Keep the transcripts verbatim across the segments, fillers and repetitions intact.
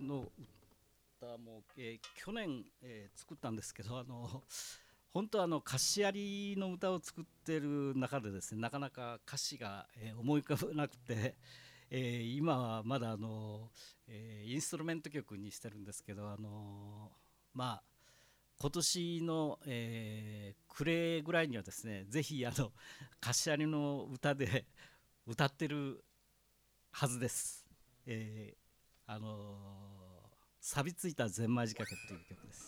の歌も、えー去年、えー作ったんですけど、あの本当はあの歌詞ありの歌を作ってる中でですね、なかなか歌詞が、えー思い浮かばなくて、えー今はまだあの、えーインストルメント曲にしてるんですけど、あのまあ今年の、えー暮れぐらいにはですね、ぜひあの歌詞ありの歌で歌ってるはずです。えーあの錆びついたゼンマイ仕掛けという曲です。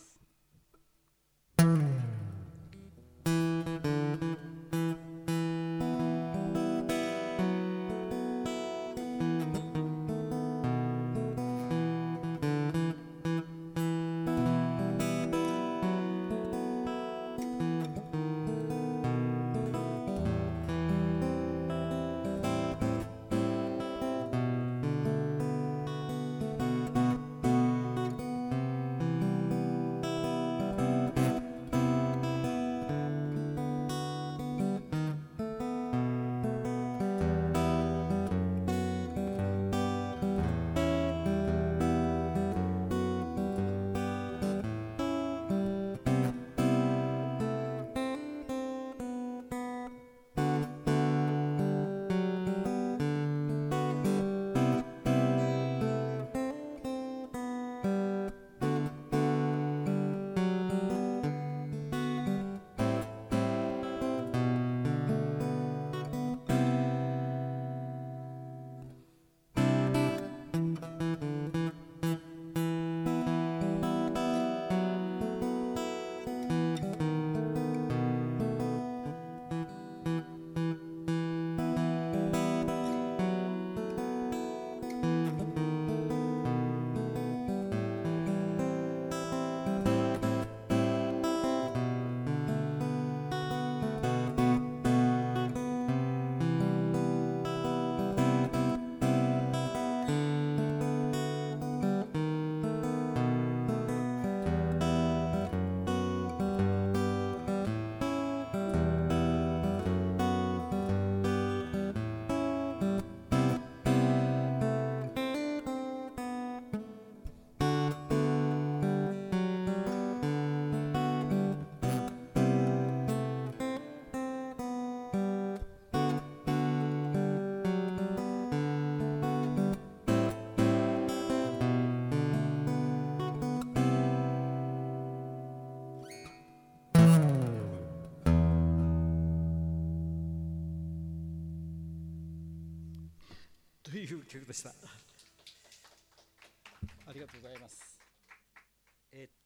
という曲でした。ありがとうございます。えー